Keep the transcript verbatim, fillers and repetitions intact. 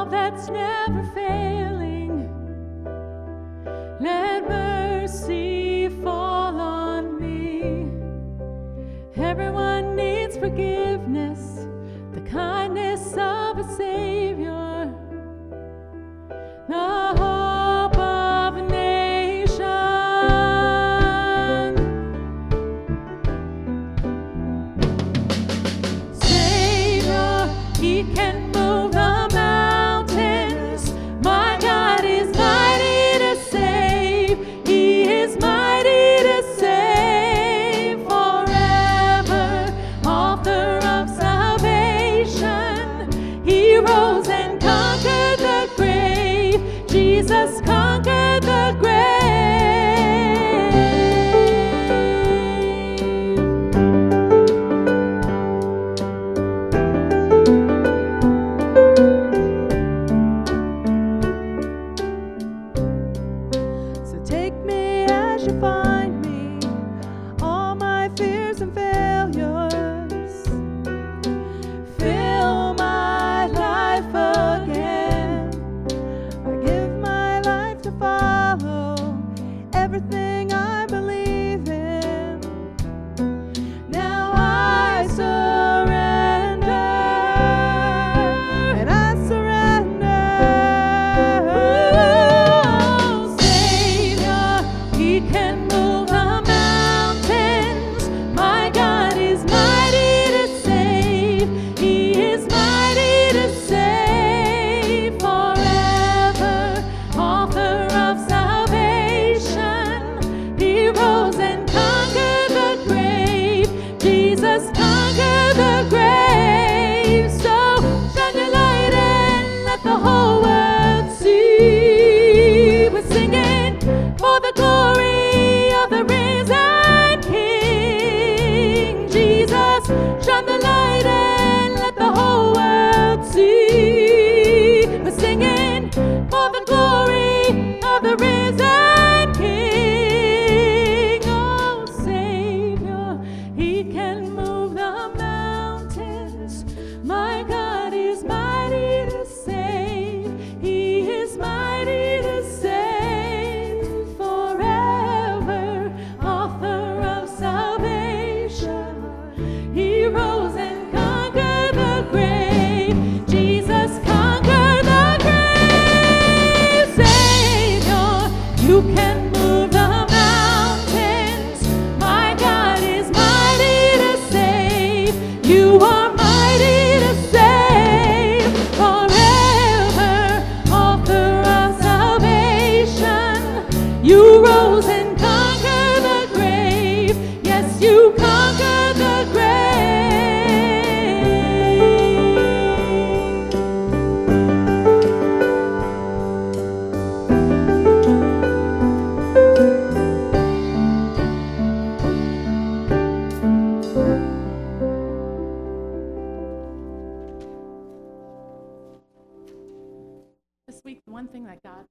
love that's never failing. Let mercy fall on me. Everyone needs forgiveness, the kindness of a Savior, the hope of a nation. Savior, He can move the mountains. My God is mighty to save. He is mighty to save forever. Author of salvation, He rose and conquered the grave. Jesus conquered the grave. So take me as you find me, all my fears and failures. Fill my life again. I give my life to follow everything I believe in. Now I surrender, and I surrender. Oh, Savior, He can move the mountains. My God is mighty to save. He is mighty to save forever. Author of salvation, He rose and conquered the grave. Jesus conquered the grave. So shine your light and let the whole world see. We're singing for the glory of the risen King. Jesus, shine the light and let the whole world see. We're singing for the glory of the risen King. Oh, Savior, He can move the mountains. My God is mighty to save. He is mighty to save forever. Author of salvation, He rose and conquered the grave. Jesus conquered the grave. Savior, You can move the mountains. My God is mighty to save. You are mighty to save forever. Author of salvation, You rose and conquered the grave. Yes, You conquered the grave. This week, the one thing that God